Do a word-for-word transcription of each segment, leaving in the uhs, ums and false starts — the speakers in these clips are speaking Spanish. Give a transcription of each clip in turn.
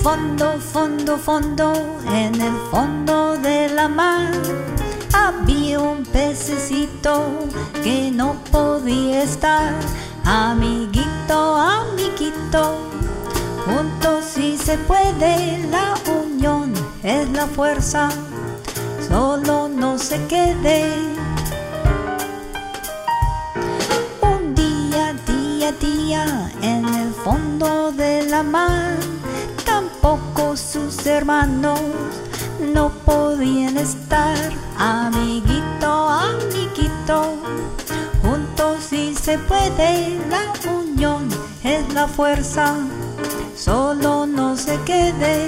fondo, fondo, fondo, en el fondo de la mar había un pececito que no podía estar. Amiguito, amiguito, juntos sí se puede, la unión es la fuerza, solo no se quede. Un día, día, día, en el fondo de la mar, tampoco sus hermanos no podían estar. Amiguito, amiguito, juntos sí se puede, la unión es la fuerza, solo no se quede.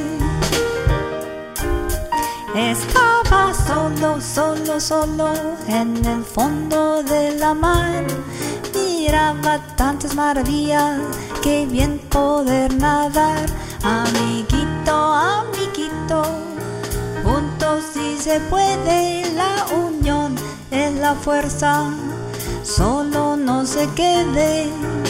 Estaba solo, solo, solo en el fondo de la mar. Miraba tantas maravillas, qué bien poder nadar. Amiguito, amiguito, juntos sí se puede, la unión es la fuerza, solo no se quede.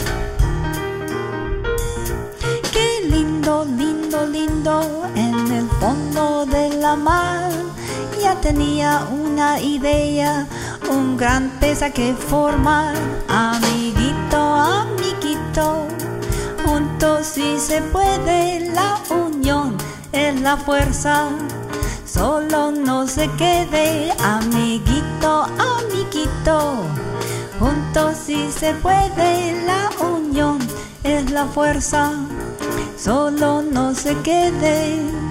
Qué lindo, lindo, lindo, en el fondo de la mar. Ya tenía una idea, un gran pez a que formar. Amiguito, amiguito, juntos sí se puede, la unión es la fuerza, solo no se quede. Amiguito, amiguito, juntos sí se puede, la unión es la fuerza, solo no se quede.